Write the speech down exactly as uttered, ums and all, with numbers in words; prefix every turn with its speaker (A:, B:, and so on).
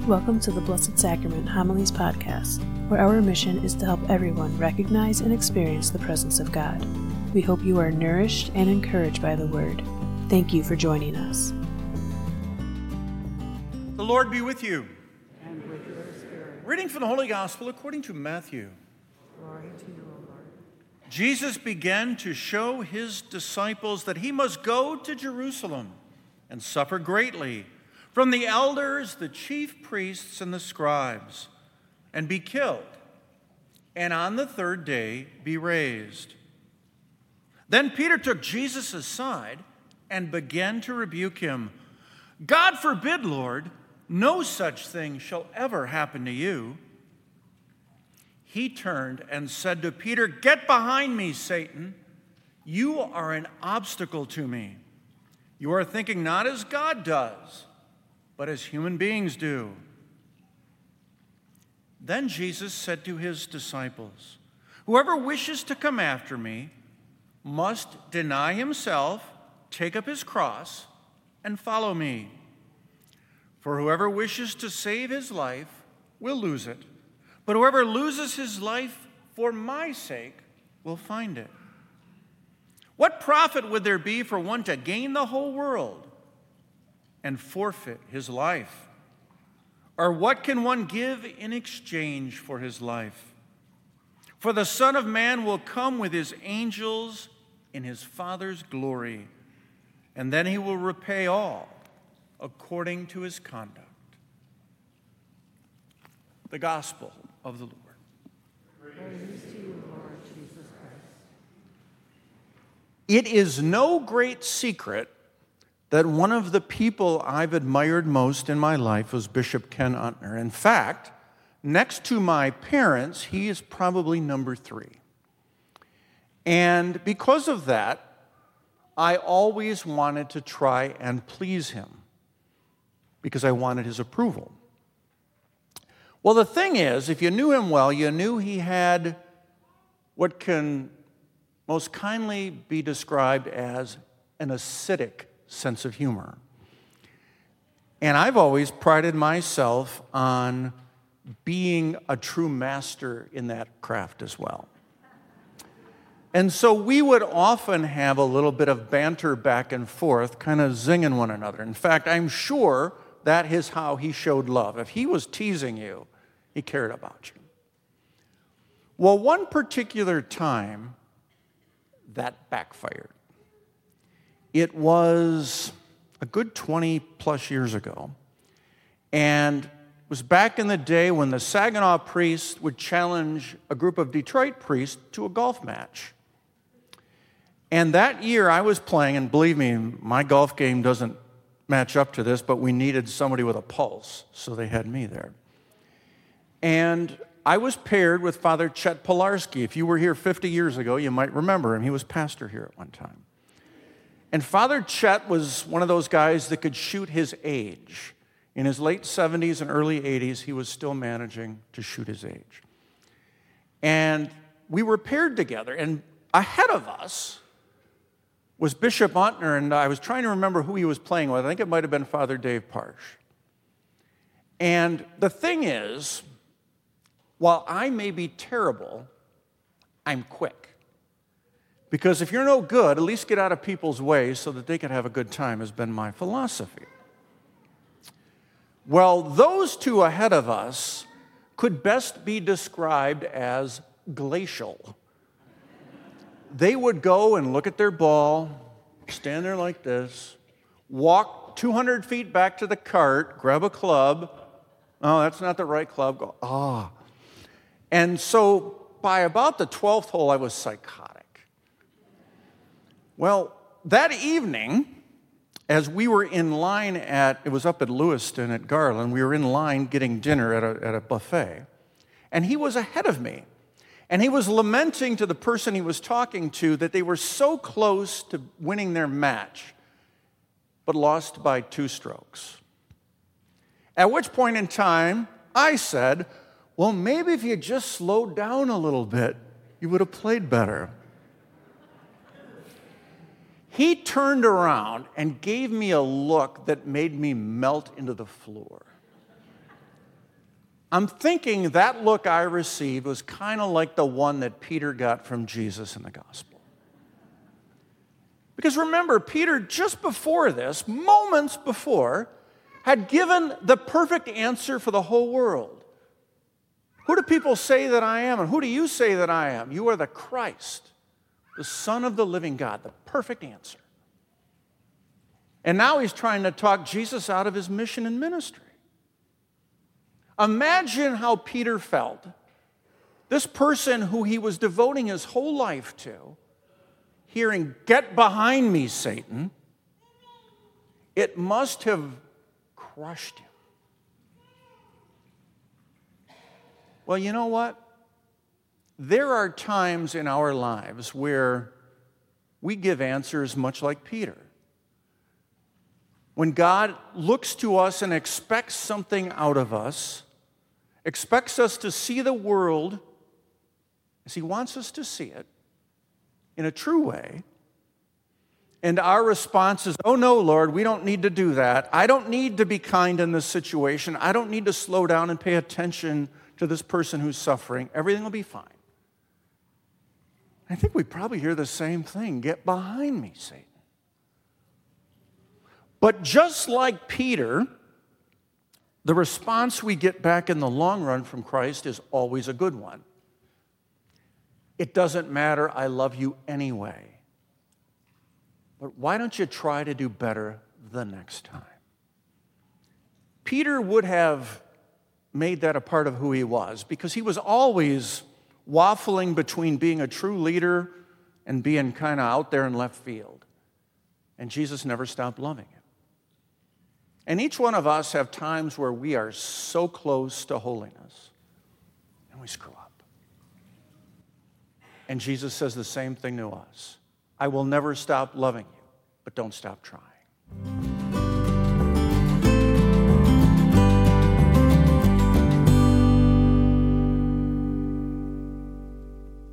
A: Welcome to the Blessed Sacrament Homilies Podcast, where our mission is to help everyone recognize and experience the presence of God. We hope you are nourished and encouraged by the Word. Thank you for joining us.
B: The Lord be with you.
C: And with your spirit.
B: Reading from the Holy Gospel according to Matthew.
C: Glory to you, O Lord.
B: Jesus began to show his disciples that he must go to Jerusalem and suffer greatly from the elders, the chief priests, and the scribes, and be killed, and on the third day be raised. Then Peter took Jesus aside and began to rebuke him. God forbid, Lord, no such thing shall ever happen to you. He turned and said to Peter, "Get behind me, Satan. You are an obstacle to me. You are thinking not as God does, but as human beings do." Then Jesus said to his disciples, "Whoever wishes to come after me must deny himself, take up his cross, and follow me. For whoever wishes to save his life will lose it, but whoever loses his life for my sake will find it. What profit would there be for one to gain the whole world and forfeit his life? Or what can one give in exchange for his life? For the Son of Man will come with his angels in his Father's glory, and then he will repay all according to his conduct." The Gospel of the Lord.
C: Praise to you, Lord Jesus Christ.
B: It is no great secret that one of the people I've admired most in my life was Bishop Ken Untner. In fact, next to my parents, he is probably number three. And because of that, I always wanted to try and please him because I wanted his approval. Well, the thing is, if you knew him well, you knew he had what can most kindly be described as an acidic sense of humor. And I've always prided myself on being a true master in that craft as well. And so we would often have a little bit of banter back and forth, kind of zinging one another. In fact, I'm sure that is how he showed love. If he was teasing you, he cared about you. Well, one particular time, that backfired. It was a good twenty plus years ago, and it was back in the day when the Saginaw priest would challenge a group of Detroit priests to a golf match. And that year I was playing, and believe me, my golf game doesn't match up to this, but we needed somebody with a pulse, so they had me there. And I was paired with Father Chet Pilarski. If you were here fifty years ago, you might remember him. He was pastor here at one time. And Father Chet was one of those guys that could shoot his age. In his late seventies and early eighties, he was still managing to shoot his age. And we were paired together, and ahead of us was Bishop Untner, and I was trying to remember who he was playing with. I think it might have been Father Dave Parsh. And the thing is, while I may be terrible, I'm quick. Because if you're no good, at least get out of people's way so that they can have a good time, has been my philosophy. Well, those two ahead of us could best be described as glacial. They would go and look at their ball, stand there like this, walk two hundred feet back to the cart, grab a club. Oh, that's not the right club. Go, ah. And so by about the twelfth hole, I was psychotic. Well, that evening, as we were in line at, it was up at Lewiston at Garland, we were in line getting dinner at a, at a buffet, and he was ahead of me. And he was lamenting to the person he was talking to that they were so close to winning their match, but lost by two strokes. At which point in time, I said, "Well, maybe if you just slowed down a little bit, you would have played better." He turned around and gave me a look that made me melt into the floor. I'm thinking that look I received was kind of like the one that Peter got from Jesus in the gospel. Because remember, Peter, just before this, moments before, had given the perfect answer for the whole world. Who do people say that I am? And who do you say that I am? You are the Christ, the Son of the living God, the perfect answer. And now he's trying to talk Jesus out of his mission and ministry. Imagine how Peter felt. This person who he was devoting his whole life to, hearing, "Get behind me, Satan," it must have crushed him. Well, you know what? There are times in our lives where we give answers much like Peter. When God looks to us and expects something out of us, expects us to see the world as he wants us to see it in a true way, and our response is, "Oh no, Lord, we don't need to do that. I don't need to be kind in this situation. I don't need to slow down and pay attention to this person who's suffering. Everything will be fine." I think we probably hear the same thing. "Get behind me, Satan." But just like Peter, the response we get back in the long run from Christ is always a good one. "It doesn't matter, I love you anyway. But why don't you try to do better the next time?" Peter would have made that a part of who he was, because he was always waffling between being a true leader and being kind of out there in left field. And Jesus never stopped loving him. And each one of us have times where we are so close to holiness and we screw up. And Jesus says the same thing to us. "I will never stop loving you, but don't stop trying."